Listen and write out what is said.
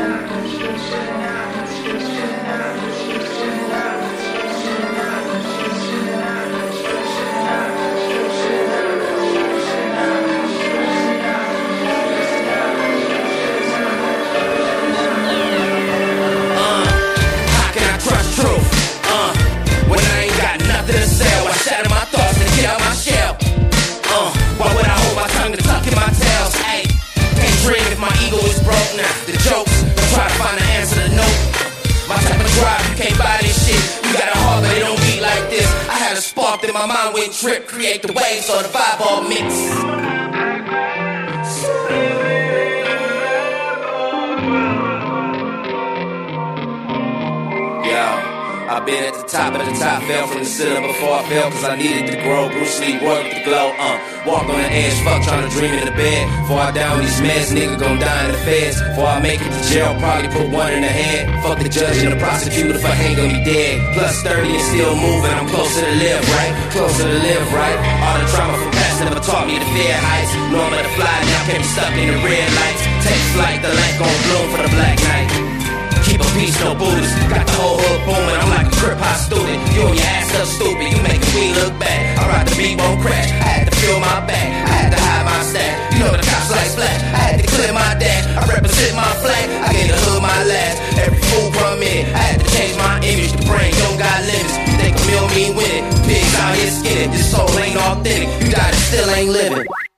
The jokes, don't try to find the answer to no. My type of drive, you can't buy this shit. You got a heart, but it don't beat like this. I had a spark, then my mind went trip. Create the waves, so the vibe all mix. I've been at the top of the top, fell from the ceiling before I fell, cause I needed to grow. Bruce Lee worked the glow, walk on the edge, fuck trying to dream in the bed. Before I down these meds, nigga gon' die in the feds. Before I make it to jail, probably put one in the head. Fuck the judge and the prosecutor if I hang on me dead. Plus 30 and still moving, I'm closer to live, right? Closer to live, right? All the trauma from past never taught me to fear heights. Know I'm to fly, now can't be stuck in the red lights. Take flight, the light gon' bloom for the black night. Keep a peace, no Buddhist. Got the whole hood booming, I'm like a crip high student. You and your ass up stupid, you making me look bad. I ride the beat, won't crash, I had to fill my bag, I had to hide my stash. You know the cops like splash, I had to clear my dash. I represent my flag, I gave the hood my last. Every fool come in, I had to change my image. The brain don't got limits, you think a meal mean winning. Pigs out here skinning, this soul ain't authentic. You died and still ain't living.